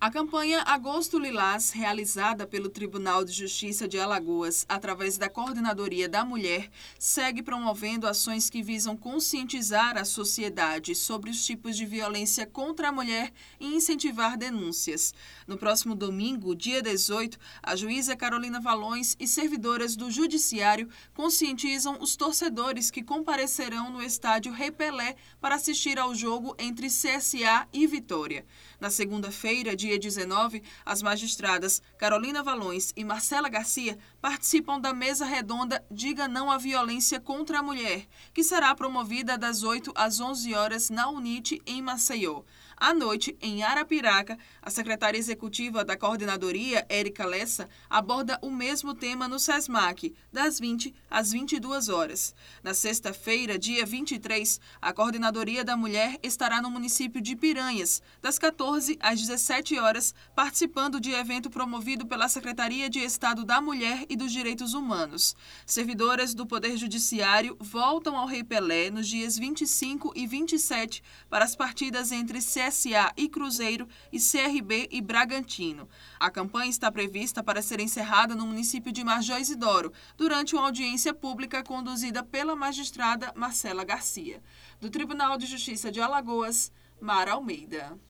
A campanha Agosto Lilás, realizada pelo Tribunal de Justiça de Alagoas através da Coordenadoria da Mulher, segue promovendo ações que visam conscientizar a sociedade sobre os tipos de violência contra a mulher e incentivar denúncias. No próximo domingo, dia 18, a juíza Carolina Valões e servidoras do Judiciário conscientizam os torcedores que comparecerão no estádio Rei Pelé para assistir ao jogo entre CSA e Vitória. Na segunda-feira, dia 19, as magistradas Carolina Valões e Marcela Garcia participam da mesa redonda Diga Não à Violência contra a Mulher, que será promovida das 8 às 11 horas na UNIT, em Maceió. À noite, em Arapiraca, a secretária executiva da coordenadoria, Érica Lessa, aborda o mesmo tema no SESMAC, das 20 às 22 horas. Na sexta-feira, dia 23, a coordenadoria da mulher estará no município de Piranhas, das 14 às 17 horas, participando de evento promovido pela Secretaria de Estado da Mulher e dos Direitos Humanos. Servidoras do Poder Judiciário voltam ao Rei Pelé nos dias 25 e 27 para as partidas entre CSA e Cruzeiro e CRB e Bragantino. A campanha está prevista para ser encerrada no município de Major Izidoro, durante uma audiência pública conduzida pela magistrada Marcela Garcia. Do Tribunal de Justiça de Alagoas, Mara Almeida.